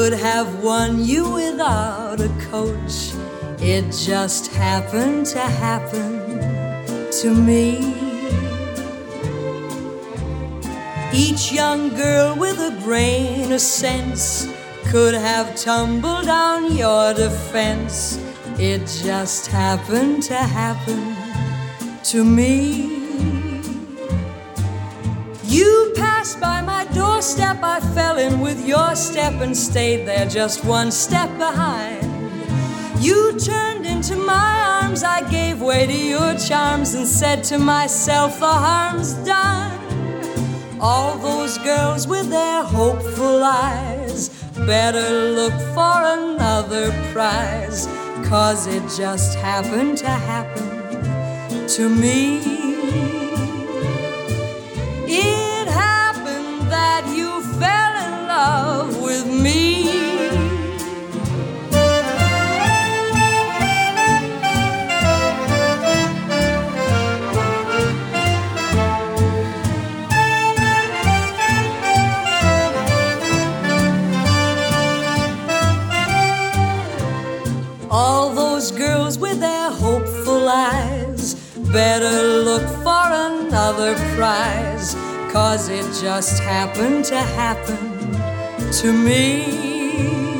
could have won you without a coach. It just happened to happen to me. Each young girl with a grain of sense could have tumbled down your defense. It just happened to happen to me. You passed by my doorstep, I fell in with your step and stayed there just one step behind. You turned into my arms, I gave way to your charms and said to myself, the harm's done. All those girls with their hopeful eyes better look for another prize, 'cause it just happened to happen to me. It happened that you fell in love with me. All those girls with their hopeful eyes better look for another prize, 'cause it just happened to happen to me.